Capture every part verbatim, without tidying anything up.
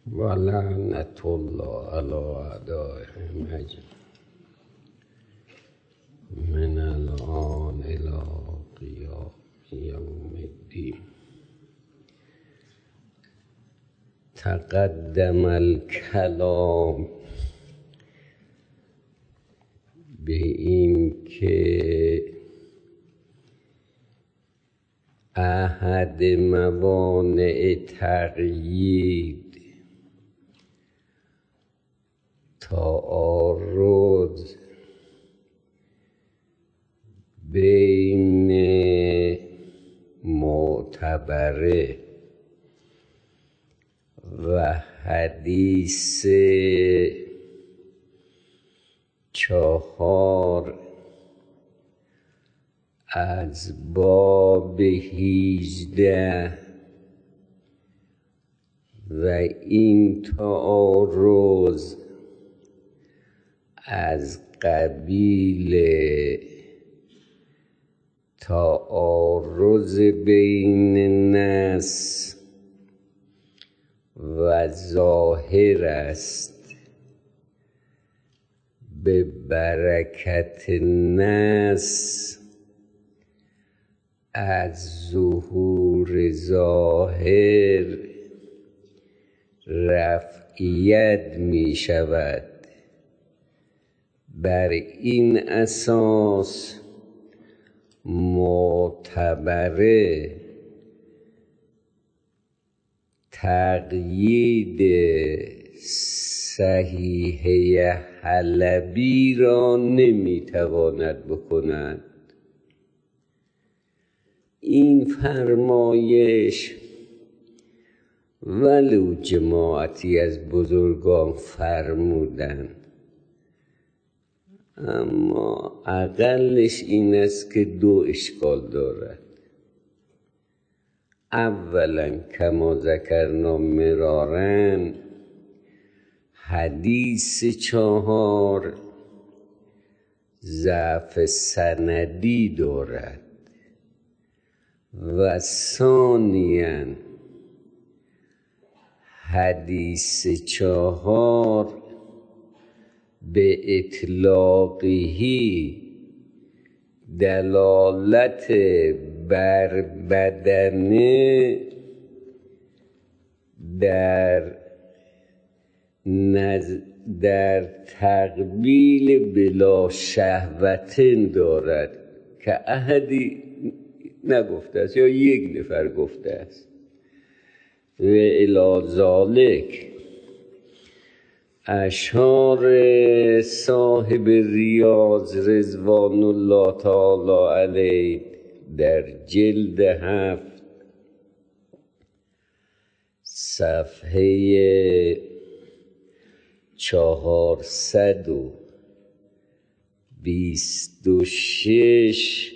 و لعنت الله علی اعدائهم اجمعین من الان الی قیام یوم الدین. تقدم الکلام به این که احد موانع تقیید تعارض بین معتبره و حدیث چهار از باب هیجده و این تعارض از قبیل تعارض بین نص و ظاهر است. به برکت نص از ظهور ظاهر رفعیت می شود. بر این اساس معتبره تقیید صحیحه حلبی را نمیتواند بکند. این فرمایش ولو جماعتی از بزرگان فرمودند، اما اقلش این است که دو اشکال دارد. اولا کما ذکرنا مرارن، حدیث چهار ضعف سندی دارد و ثانیاً حدیث چهار به اطلاقی دلالت بر بدنه در نز... در تقبیل بلا شهوتن دارد که احدی نگفته است یا یک نفر گفته است. و الی ذالک اشعار صاحب ریاض رضوان الله تعالی علیه در جلد هفت صفحه چهارصد و بیست و شش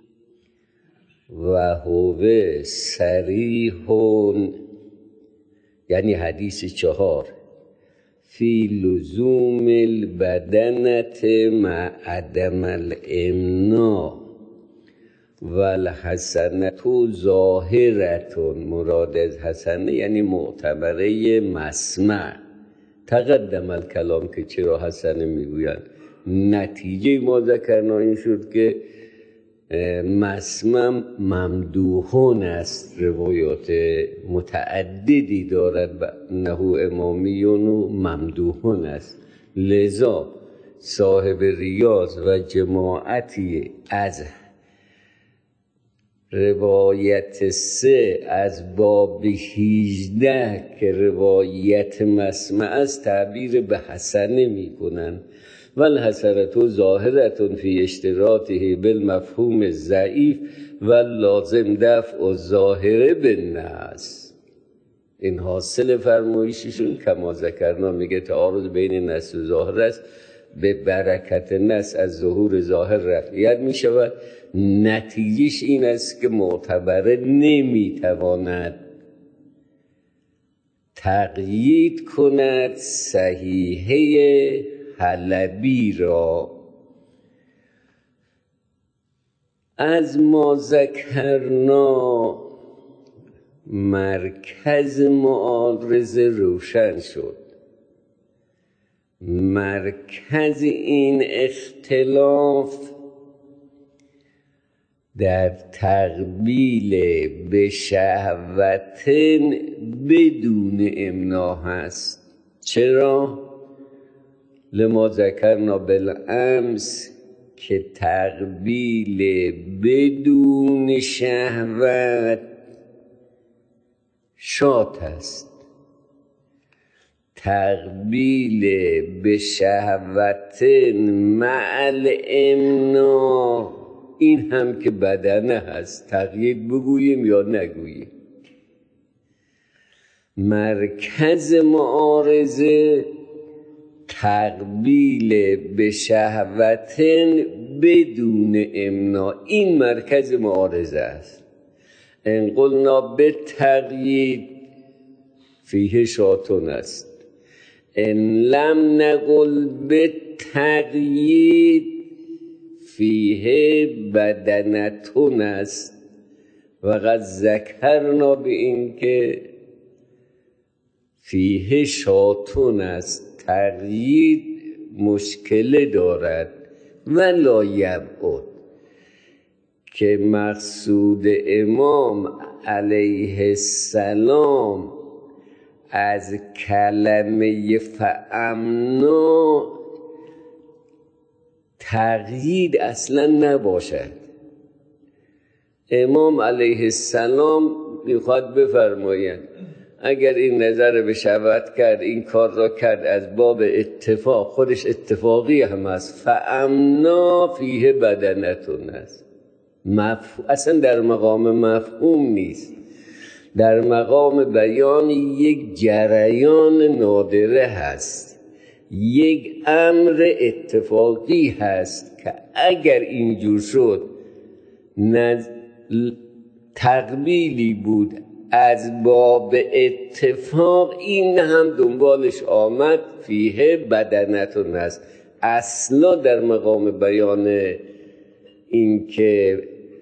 و هو صریحون، یعنی حدیث چهار، فی لزوم البدنت مع عدم الامنا و الحسنت ظاهرتون. مراد از حسنه یعنی معتبره مسمع. تقدم الکلام که چرا حسنه میگویند، نتیجه ما ذکرنا این شد که مسمع ممدوحون است، روایات متعددی دارد و نهو امامیون و ممدوحون است. لذا صاحب ریاض و جماعتی از روایت سه از باب هیجده که روایت مسمع است تعبیر به حسنه می کنند. والحسنة ظاهرة فی اشتراطه بالمفهوم الضعیف و لازم دفع الظاهر بالنص. این حاصل فرمایششون کما ذکرنا میگه تعارض بین نص و ظاهر است، به برکت نص از ظهور ظاهر رفعیت می شود. نتیجهش این است که معتبره نمیتواند تقیید کند صحیحه حلبی را. از ما ذکرنا مرکز معارضه روشن شد. مرکز این اختلاف در تقبیل به شهوتن بدون امنا هست. چرا؟ لما ذکرنا بالامس که تقبیل بدون شهوت شات است. تقبیل به شهوتن مع الامنا این هم که بدنه هست، تقیید بگوییم یا نگوییم. مرکز معارضه تقبیل به شهوتن بدون امنا، این مرکز معارضه است. ان قلنا به تقیید فیه شاتون است، ان لم نقل به تقیید فیه بدنتون است. و قد ذکرنا به این که فیه شاتون است، تقیید مشکل دارد. ولا یبعد که مقصود امام علیه السلام از کلمه فامنا تقیید اصلا نباشد. امام علیه السلام میخواد بفرماید اگر این نظر به شهوت کرد، این کار را کرد از باب اتفاق، خودش اتفاقی هم است، فامنا فیه بدنتون است. مف... اصلا در مقام مفهوم نیست، در مقام بیان یک جریان نادره هست، یک امر اتفاقی هست که اگر اینجور شد نز... تقبیلی بود از باب اتفاق، این هم دنبالش آمد فیه بدنتون است. اصلا در مقام بیان این که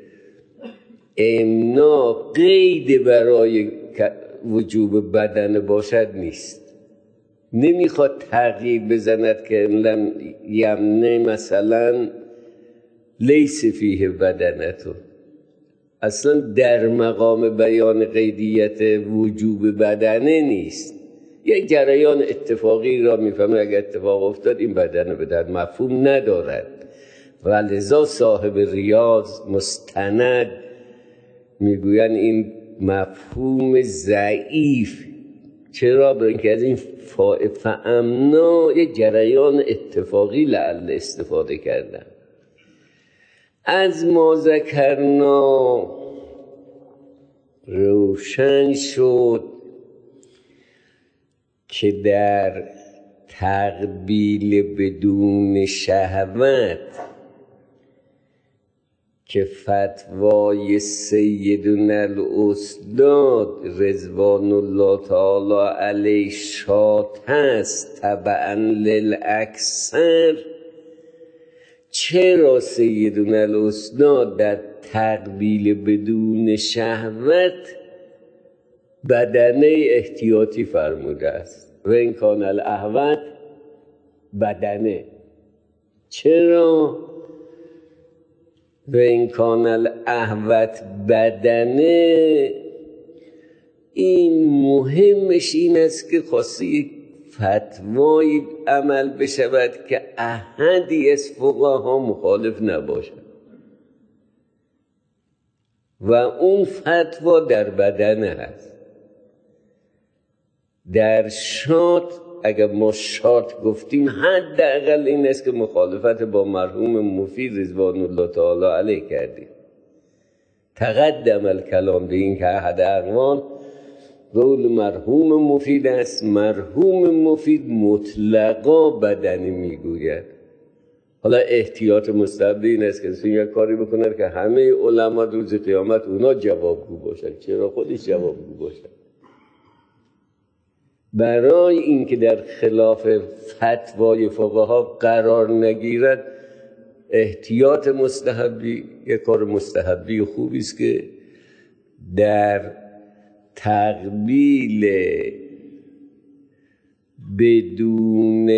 امنا قید برای وجوب بدن باشد نیست. نمیخواد تغییر بزند که لم یمنه مثلا لیس فیه بدنتون، اصلا در مقام بیان قیدیت وجوب بدنه نیست. یک جریان اتفاقی را میفهمه اگر اتفاق افتاد این بدنه به در مفهوم ندارد. و لذا صاحب ریاض مستند میگوین این مفهوم ضعیف. چرا؟ برای اینکه از این فامنا یک جریان اتفاقی لعل استفاده کردن. از ما ذکرنا روشن شد که در تقبیل بدون شهوت که فتوای سیدنا الاستاد رضوان الله تعالی علیه شات هست تبعا للاکثر. چرا سیدنا الاستاد در تقبیل بدون شهوت بدنه احتیاطی فرموده است؟ و این کان الاحوط بدنه. چرا؟ و این کان الاحوط بدنه، این مهمش این است که خواسته یک فتوایی عمل بشود که احدی از فقها مخالف نباشد و اون فتوا در بدنه هست. در شات اگر ما شات گفتیم حداقل این است که مخالفت با مرحوم مفید رضوان الله تعالی علیه کردیم. تقدم الکلام به این که احد اقوال قول مرحوم مفید است. مرحوم مفید مطلقا بدنی میگوید. حالا احتیاط مستحب این است که یک کاری بکنن که همه علما روز قیامت اونا جوابگو باشن. چرا خودش جوابگو باشن؟ برای اینکه در خلاف فتوای فقها قرار نگیرد، احتیاط مستحبی یک کار مستحبی خوبی است که در تقبیل بدون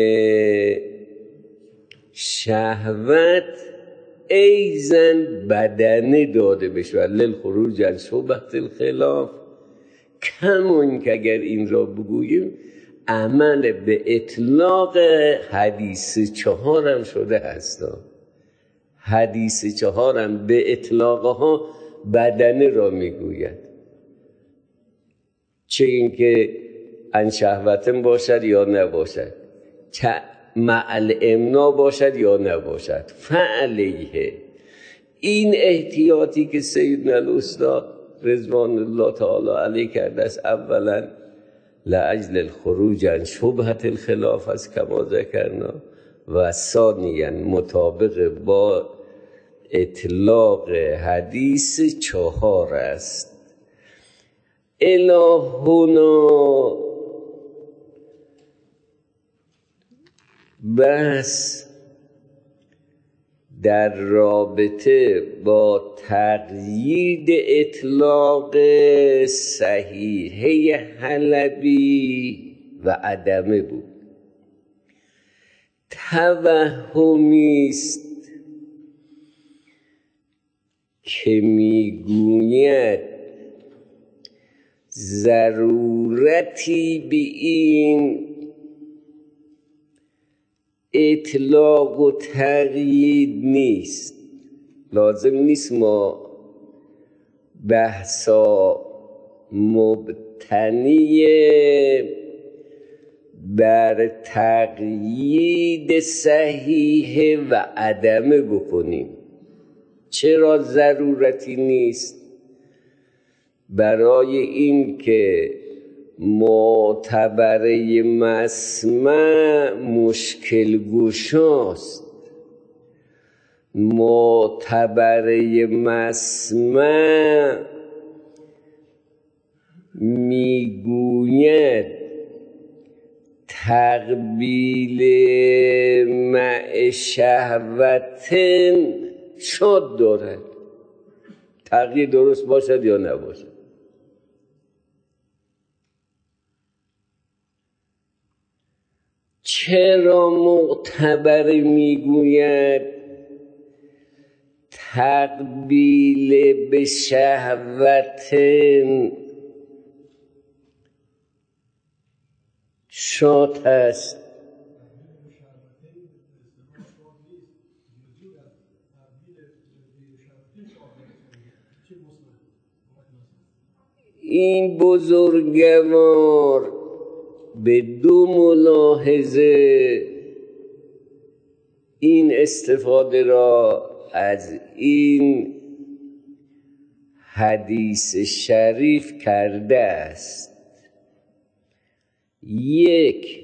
شهوت ایزن بدنه داده بشه للخروج از شبهة الخلاف. کمون که اگر این را بگوییم عمل به اطلاق حدیث چهارم شده هستا. حدیث چهارم به اطلاقها بدنه را میگوید، چه اینکه ان شهوتن باشد یا نباشد، چه مع الامنا باشد یا نباشد. فعلیه این احتیاطی که سیدنا الاستاد رضوان الله تعالی علیه کرده است، اولا لاجل الخروج عن شبهة الخلاف از کما ذکرنا، و ثانیا مطابق با اطلاق حدیث چهار است. الهنا بس در رابطه با تقیید اطلاق صحیحه حلبی و عدمه بود. توهمی است که میگوید ضرورتی به این اطلاق و تقیید نیست. لازم نیست ما بحثا مبتنی بر تقیید صحیح و عدمه بکنیم. چرا ضرورتی نیست؟ برای این که معتبره مسمع مشکل گشاست. معتبره مسمع میگوید تقبیل مع شهوتن شاد دارد، تقیید درست باشد یا نباشد. چرا معتبر میگوید تقبیل به شهوتن شاد است؟ این بزرگوار به دو ملاحظه این استفاده را از این حدیث شریف کرده است. یک،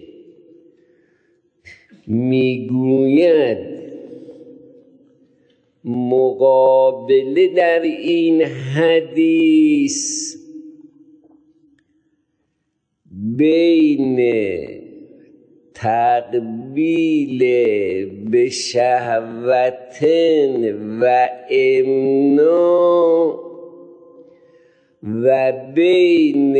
میگوید مقابله در این حدیث بین تقبیل به شهوتن و امنا و بین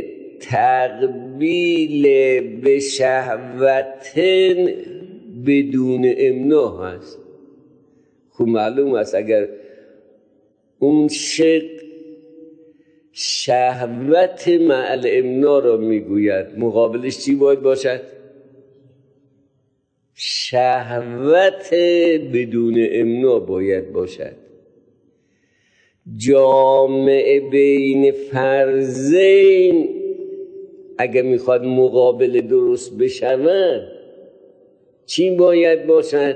تقبیل به شهوتن بدون امنا هست. خب معلوم است اگر اون شق شهوت مع الامنا را میگوید، مقابلش چی باید باشد؟ شهوت بدون امنا باید باشد. جامع بین فرضین اگر میخواد مقابله درست بشود چی باید باشد؟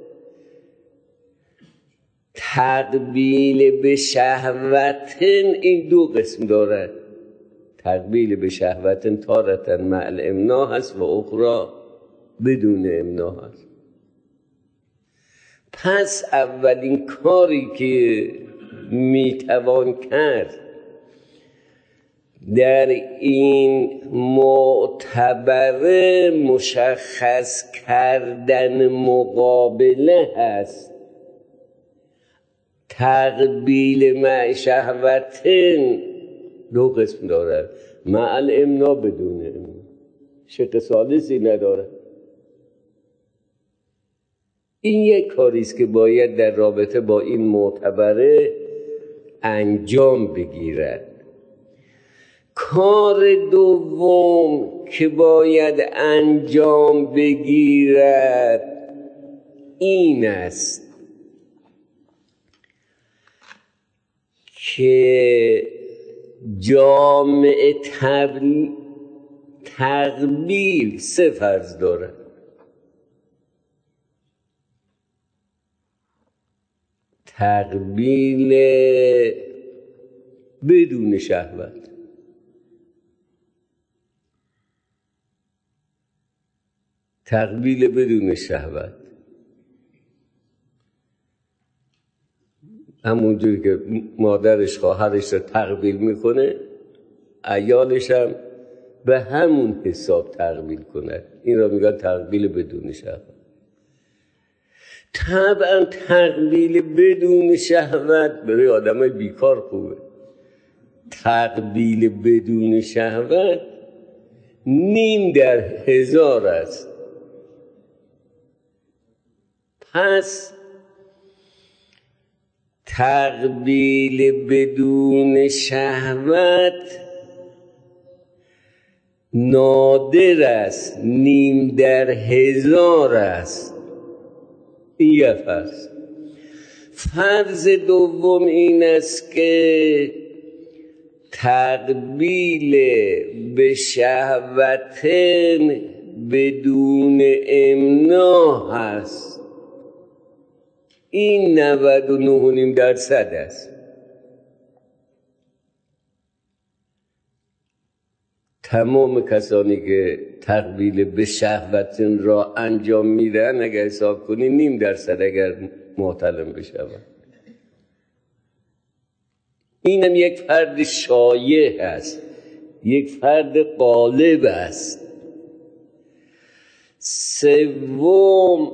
تقبیل به شهوتن این دو قسم دارد. تقبیل به شهوتن تارتن مع الامنا هست و اخرى بدون امنا هست. پس اولین کاری که میتوان کرد در این معتبر مشخص کردن مقابله هست. تقبیل مع شهوتن دو قسم داره، مع الامنا بدون امنا، شق ثالثی نداره. این یک کاریست که باید در رابطه با این معتبره انجام بگیرد. کار دوم که باید انجام بگیرد این است که جامع تقبیل سه فرض داره. تقبیل بدون شهوت، تقبیل بدون شهوت، همونجوری که مادرش خواهرش رو تقبیل میکنه عیالش هم به همون حساب تقبیل کنه. این را میگن تقبیل بدون شهوت. طبعا تقبیل بدون شهوت برای آدم بیکار خوبه. تقبیل بدون شهوت نیم در هزار است. پس تقبیل بدون شهوت نادر است، نیم در هزار است. این یه فرض. فرض دوم این است که تقبیل به شهوتن بدون امنا هست. این نود و نه و نیم درصد است. تمام کسانی که تقبیل به شهوتن را انجام میدن اگر حساب کنی نیم درصد اگر محتلم بشود. اینم یک فرد شایع است، یک فرد غالب است. سوم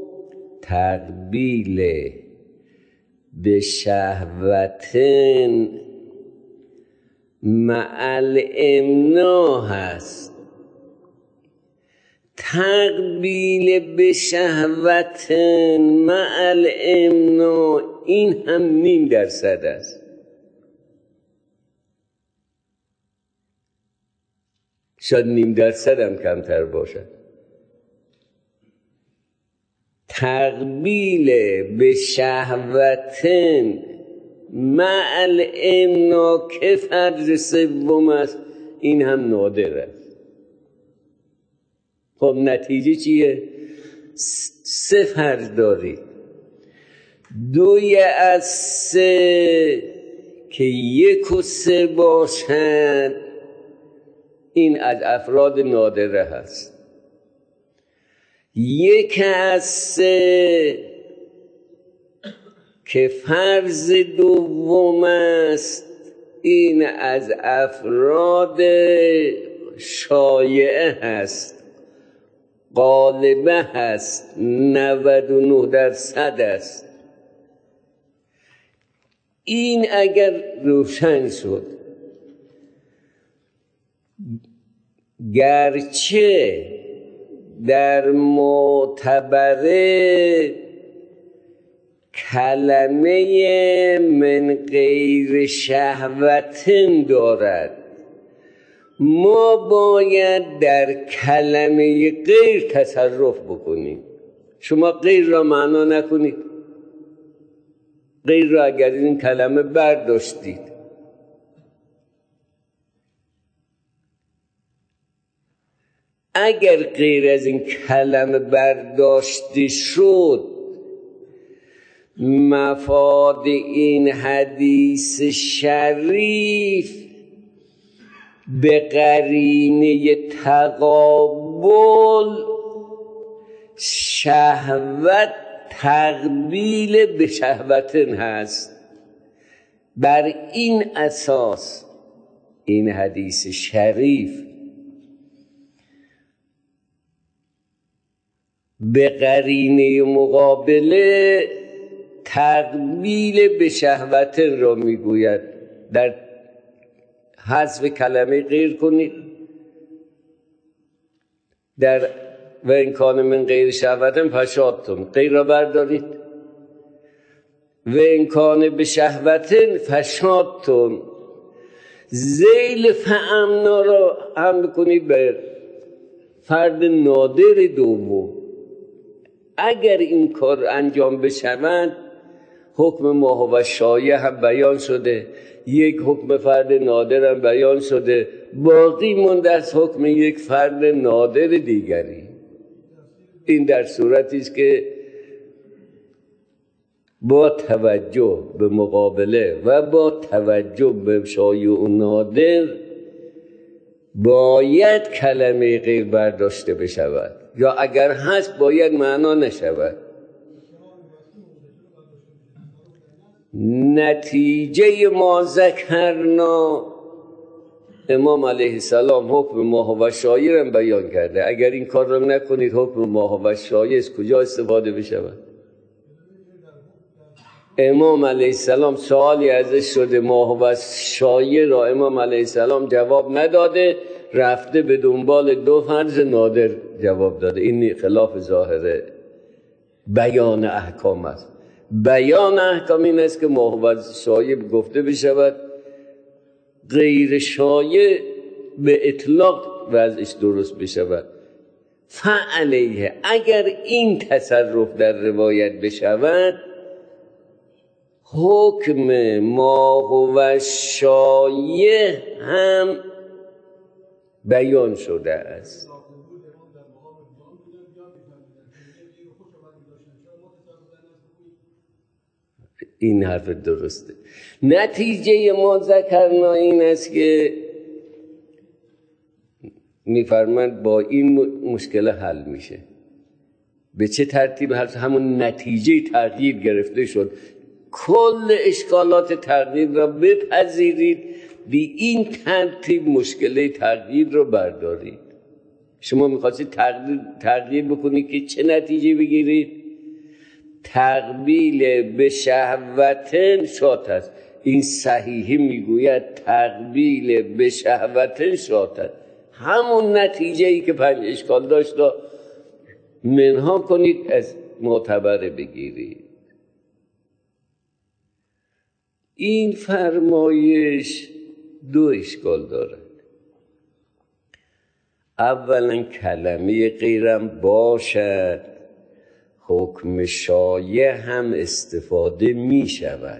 تقبیل به شهوتن مع الامنا هست. تقبیل به شهوتن مع الامنا این هم نیم درصد است. شاید نیم درصد هم کمتر باشد. تقبیل به شهوتن مع الامنا که فرض سوم است این هم نادر است. خب نتیجه چیه؟ سه فرض دارید. دوی از سه که یک و سه باشد این از افراد نادره هست. یک از سه که فرض دوم است این از افراد شایعه هست، غالبه هست، نود و نه درصد است. این اگر روشن شد، گرچه در معتبره کلمه من غیر شهوتن دارد، ما باید در کلمه غیر تصرف بکنیم. شما غیر را معنا نکنید. غیر را اگر این کلمه برداشتید اگر غیر از این کلمه برداشته شد مفاد این حدیث شریف به قرینه تقابل شهوت تقبیل به شهوتن هست. بر این اساس این حدیث شریف به قرینه مقابله تقبیل به شهوتن را میگوید. در حذف کلمه غیر کنید در و این کان من غیر شهوتن فشادتون، غیر را بردارید و این کان به شهوتن فشادتون، ذیل فامنا را هم بکنید به فرد نادر دوم. اگر این کار انجام بشود حکم ما و شایع هم بیان شده، یک حکم فرد نادر هم بیان شده، باقی مونده از حکم یک فرد نادر دیگری. این در صورتی است که با توجه به مقابله و با توجه به شایع و نادر باید کلمه غیر برداشته بشود، یا اگر هست باید معنا نشود. نتیجه ما ذکرنا، امام علیه السلام حکم ما و شایع را بیان کرده. اگر این کار را نکنید حکم ما و شایع از کجا استفاده بشود؟ امام علیه السلام سوالی ازش شده ما و شایع را امام علیه السلام جواب نداده، رفته به دنبال دو فرض نادر جواب داده. این خلاف ظاهر بیان احکام است. بیان احکام این است که ما و شایع گفته بشود، غیر شایع به اطلاق وضعش درست بشود. فعلیه، اگر این تصرف در روایت بشود حکم ما و شایع هم بیان شده است. این حرف درسته. نتیجه ما ذکرنا این است که میفرمند با این مشکل حل میشه. به چه ترتیب؟ همون نتیجه تغییر گرفته شد. کل اشکالات تغییر را بپذیرید، بی این ترتیب مشکل تغییر را بردارید. شما میخواستید تغییر, تغییر بکنید که چه نتیجه بگیرید؟ تقبیل به شهوتن شات است. این صحیحی میگوید تقبیل به شهوتن شات است. همون نتیجه ای که پنج اشکال داشت منها کنید، از معتبر بگیرید. این فرمایش دو اشکال دارد. اولا کلمه غیرم باشد، حکم شایع هم استفاده می شود.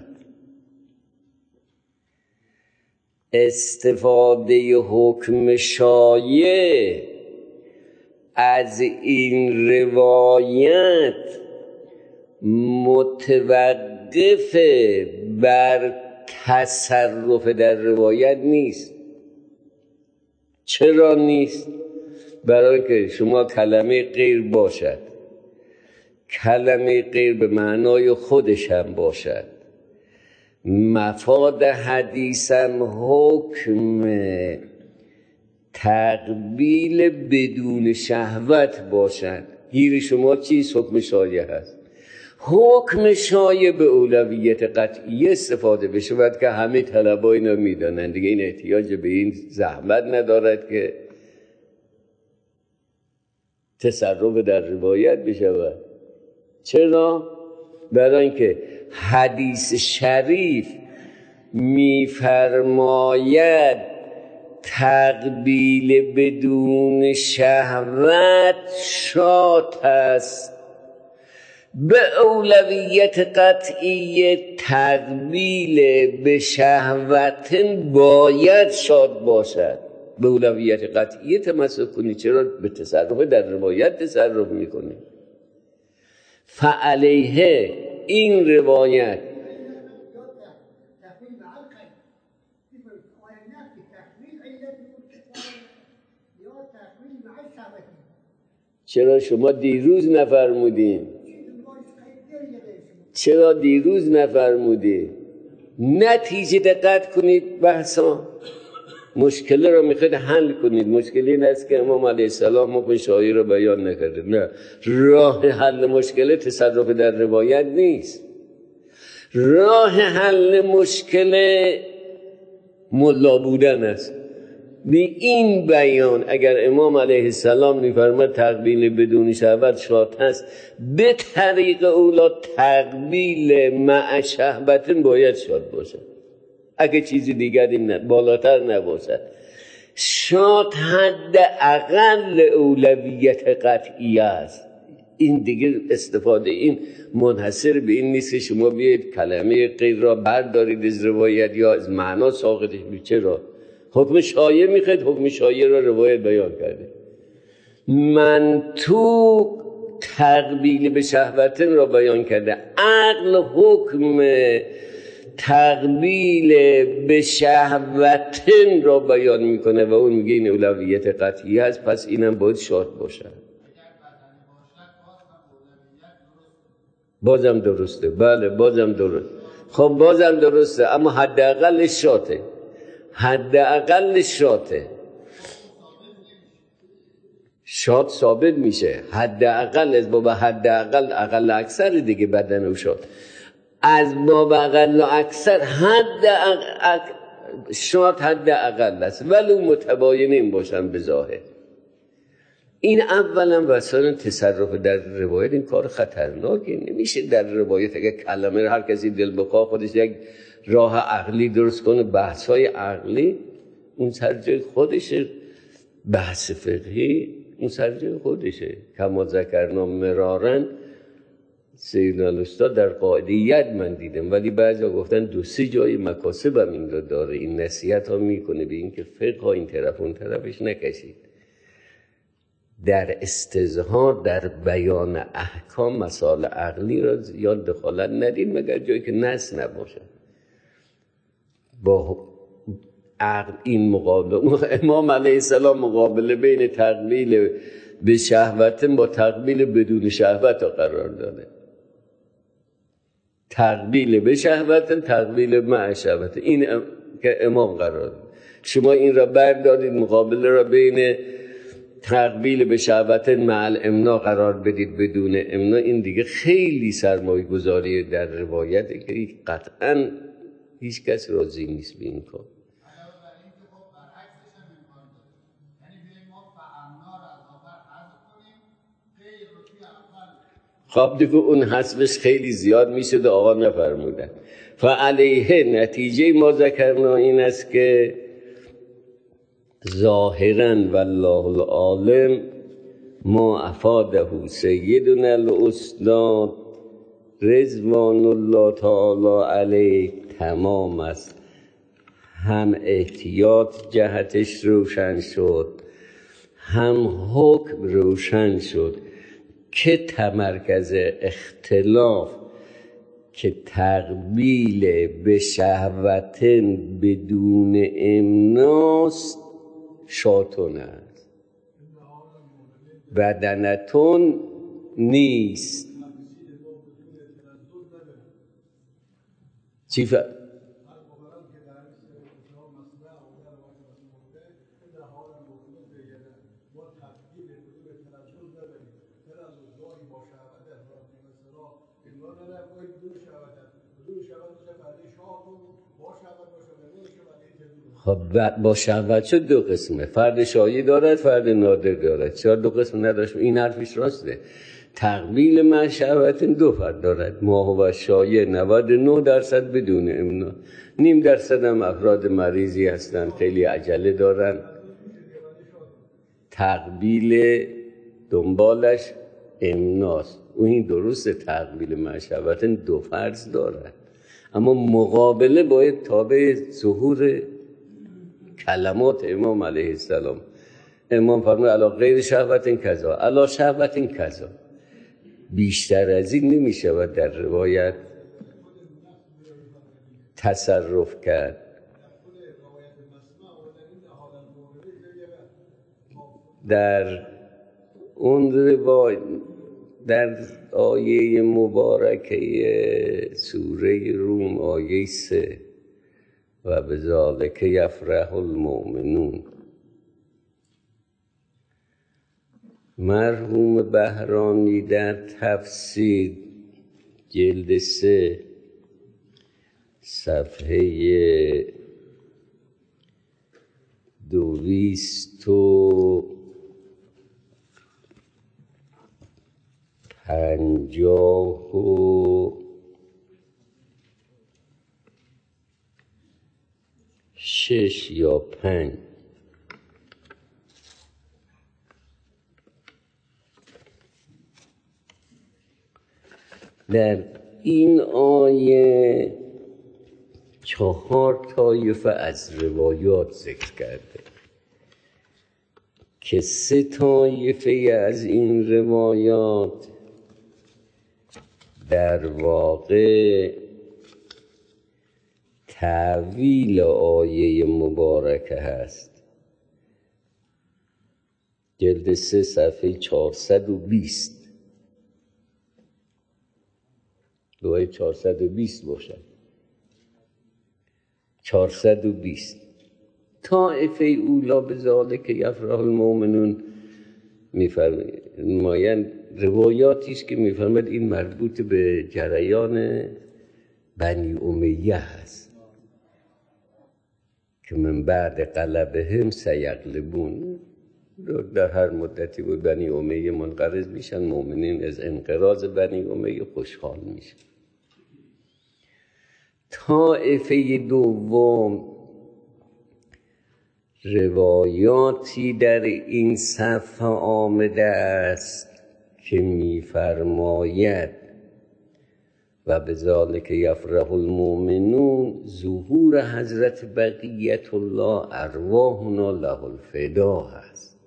استفاده حکم شایع از این روایت متوقف بر تصرف در روایت نیست. چرا نیست؟ برای که شما کلمه غیر باشد، کلمه غیر به معنای خودش هم باشد، مفاد حدیثم حکم تقبیل بدون شهوت باشد. گیر شما چیست؟ حکم شایع هست. حکم شایع به اولویت قطعی استفاده بشود که همه طلبا اینا میدانند دیگه، این احتیاج به این زحمت ندارد که تصرف در روایت بشود. چرا؟ برای اینکه حدیث شریف میفرماید تقبیل بدون شهوت شات است. به اولویت قطعی تقبیل به شهوت باید شاد باشد. به اولویت قطعی تمسک کنی، چرا به تصرف در روایت تصرف میکنی؟ فعلیه این روایت چرا شما دیروز نفرمودین؟ چرا دیروز نفرمودی؟ نتیجه دقت کنید بحثا. مشکل رو میخواید حل کنید. مشکل این است که امام علیه السلام حکم شایع رو بیان نکرده. نه، راه حل مشکل تصرف در روایت نیست. راه حل مشکل ملا بودن است. به این بیان اگر امام علیه السلام می‌فرماد تقبیل بدون شهوت شات هست، به طریق اولا تقبیل مع شهوت باید شاد باشد، اگه چیزی دیگری نه بالاتر نباشد. شاد حد اقل اولویت قطعی است. این دیگه استفاده این منحصر به این نیست شما بیاید کلمه غیر را بردارید از روایت یا از معنا ساقطش بید. چرا؟ حکم شایع میخواید، حکم شایع را روایت بیان کرده. منطوق تقبیل به شهوتن را بیان کرده، عقل حکم تقبیل به شهوتن را بیان میکنه و اون میگه این اولویت قطعی هست، پس اینم باید شاد باشه. بازم درسته، بله بازم درست. خب بازم درسته، اما حداقل شاته، حداقل شاته. شاد ثابت میشه، حداقل از باب حداقل اقل اکثر دیگه بدن و شاد، از باب اقل و اکثر حد اق... شاد حداقل است، ولو متباینین باشن به ظاهر. این اولا وسایل تصرف در روایت این کار خطرناکی نمیشه. در روایت اگه کلمه هر کسی دل بخواه خودش یک راه عقلی درست کنه، بحث های عقلی اون سر جای خودشه، بحث فقهی اون سر جای خودشه. کما ذکرنا مرارن سیدنا الاستاد در قاعدیت من دیدم، ولی بعضا گفتن دو سه جای مکاسب هم این رو داره. این نصیحت ها میکنه به این که فقه ها این طرف اون طرفش نکشید. در استظهار در بیان احکام مسائل عقلی را زیاد دخالت ندید مگر جایی که نص نباشه. با عقل این مقابله امام علیه السلام مقابله بین تقبیل به شهوت با تقبیل بدون شهوت را قرار داده. تقبیل به شهوت، تقبیل مع شهوت، این ام... که امام قرار داده. شما این را بردارید مقابله را بین تقبیل به شهوت مع الامنا قرار بدید بدون امنا، این دیگه خیلی سرمایه گذاری در روایته که قطعا هیچ کس راضی نیست به این کار. خب دیگه اون حسبش خیلی زیاد میشد و آقا نفرمودن. فعلیه نتیجه ما ذکرنا این است که ظاهراً والله العالم ما افاده سیدنا الاستاد رضوان الله تعالی علیه تمام است. هم احتیاط جهتش روشن شد، هم حکم روشن شد که تمرکز اختلاف که تقبیل به شهوتن بدون امناست شاتون است، بدنتون نیست. چی فرق؟ خب با شهوت شد دو قسمه، فرد شایع دارد، فرد نادر دارد. چرا دو قسم نداشت؟ این حرفش راسته. تقبیل من شهوت دو فرد دارد، ما هو شایع نود و نه درصد بدون امنا، نیم درصد هم افراد مریضی هستن خیلی عجله دارن. تقبیل دنبالش امناست، این درسته. تقبیل من شهوت دو فرض دارد، اما مقابله باید تابع ظهور کلمات امام علیه السلام. امام فرمود علا غیر شهوت کذا، علا شهوت کذا. بیشتر از این نمی شود در روایت تصرف کرد. در اون روایت در آیه مبارکه سوره روم آیه سه و بذالک یفرح المؤمنون، مرحوم بهرانی در تفسیر جلد سه صفحه دویست و پنجاه و شش یا پنج. در این آیه چهار طایفه از روایات ذکر کرده که سه طایفه از این روایات در واقع تأویل آیه مبارکه هست. جلد سه صفحه چهارصد و بیست، دوای چهارصد و بیست باشد. چهارصد و بیست. طائفه اولا به ذالک یفرح المؤمنون میفرمایند روایاتی است که میفرماید این مربوط به جریان بنی امیه هست که من بعد غلبهم سیغلبون، در هر مدتی بود بنی امیه منقرض میشن، مؤمنین از انقراض بنی امیه خوشحال میشن. طائفه دوم روایاتی در این صفحه آمده است که میفرماید و بذالک یفرح المؤمنون ظهور حضرت بقیت الله ارواحنا له الفدا هست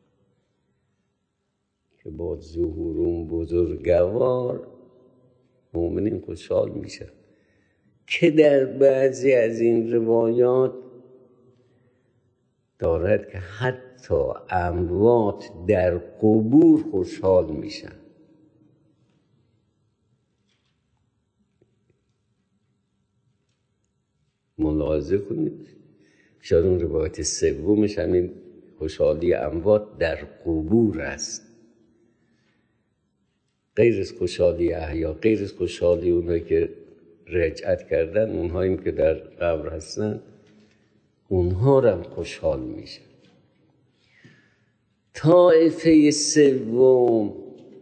که با ظهور اون بزرگوار مؤمنین خوشحال میشن، که در بعضی از این روایات دارد که حتی اموات در قبور خوشحال میشن. ملاحظه کنید، شاید اون روایت سومش همین خوشحالی اموات در قبور است، غیر از خوشحالی احیا، غیر از خوشحالی اونهایی که رجعت کردن، اونهایی که در قبر هستن اونها هم خوشحال میشن. طائفه سوم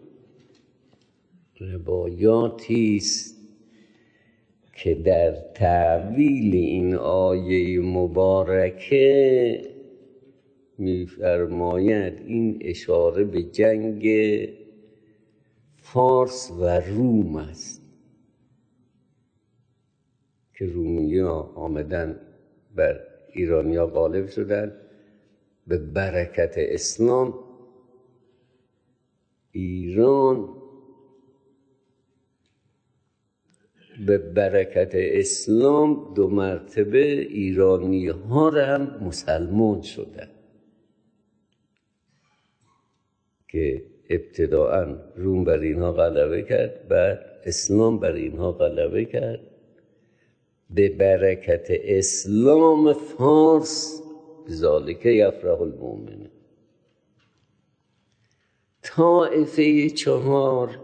روایاتی است که در تعویل این آیه مبارکه میفرماید این اشاره به جنگ فارس و روم است که رومی‌ها آمدن بر ایرانی‌ها غالب شدن. به برکت اسلام ایران به برکت اسلام دو مرتبه ایرانی ها را هم مسلمان شدن که ابتداءً روم بر اینها غلبه کرد، بعد اسلام بر اینها غلبه کرد. به برکت اسلام فارس ذالک یفرح المؤمنون. طائفه چهار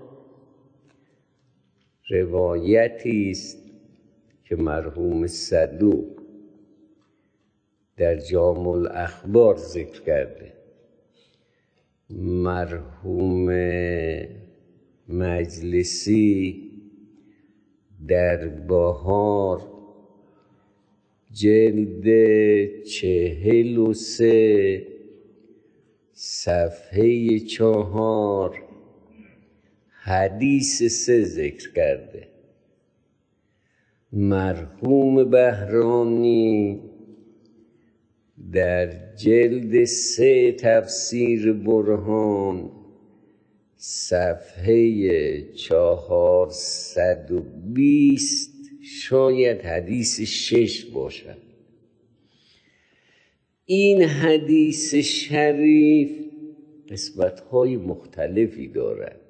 روایتی است که مرحوم صدوق در جامع الاخبار ذکر کرده، مرحوم مجلسی در بهار جلد چهل و سه صفحه چهار حدیث سه ذکر کرده. مرحوم بهرانی در جلد سه تفسیر برهان صفحه چهارصد و بیست شاید حدیث شش باشد. این حدیث شریف قسمت‌های مختلفی دارد.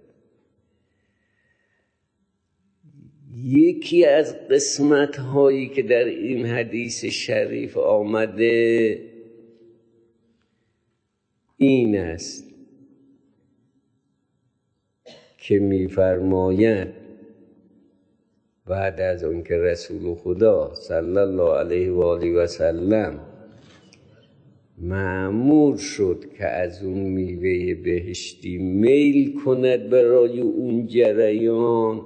یکی از قسمت‌هایی که در این حدیث شریف آمده این است که می‌فرماید بعد از اون که رسول خدا صلی الله علیه و آله و سلم مأمور شد که از اون میوه بهشتی میل کند برای اون جریان،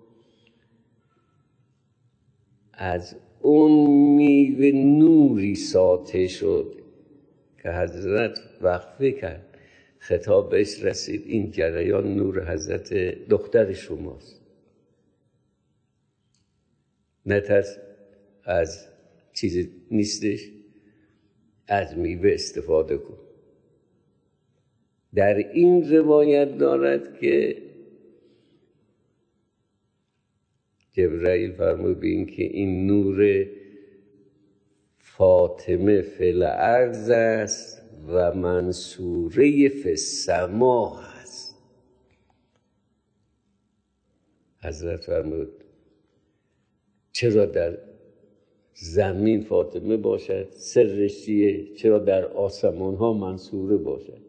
از اون میوه نوری ساطع شد که حضرت وقفه کرد، خطاب بهش رسید این جریان نور حضرت دختر شماست، نترس، از چیز نیستش، از میوه استفاده کن. در این روایت دارد که جبرائیل فرمود به این که این نور فاطمه فی الارض است و منصوره فی السما است. حضرت فرمود چرا در زمین فاطمه باشد، سرش چیه؟ چرا در آسمان ها منصوره باشد؟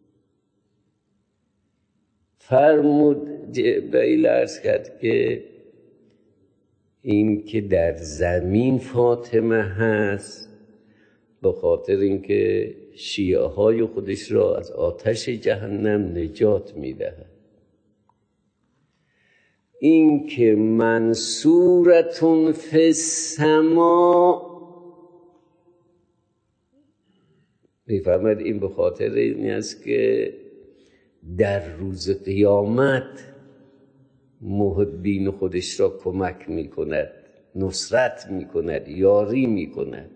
فرمود جبرائیل عرض کرد که این که در زمین فاطمه هست به خاطر اینکه شیعه های خودش را از آتش جهنم نجات میدهد. این که منصورتون فی السما، میفرماید این به خاطر این است که در روز قیامت محبین خودش را کمک میکند، نصرت میکند، یاری میکند.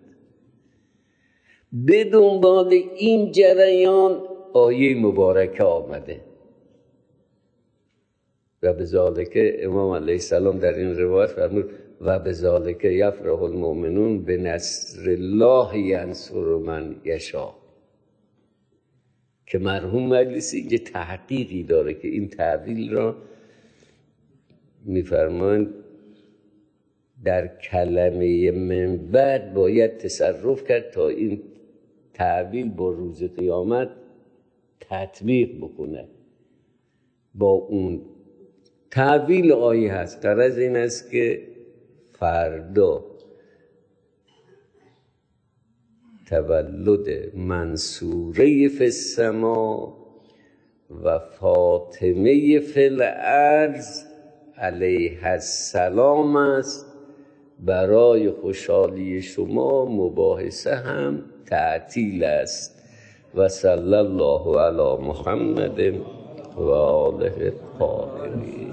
به دنبال این جریان آیه مبارکه آمده و بذالک امام علیه السلام در این روایت فرمود و بذالک یفرح المؤمنون به نصر الله ینصر من یشاء، که مرحوم مجلسی اینجا تحقیقی داره که این تعبیل را میفرمایند در کلمه من بعد باید تصرف کرد تا این تعبیل با روز قیامت تطبیق بکنه. با اون تعبیل آیه هست، غرض این است که فردا تولد منصوره فی السما و فاطمه فی الارض علیه السلام است. برای خوشحالی شما مباحثه هم تعطیل است. و صلی الله علی محمد و آله الطاهرین.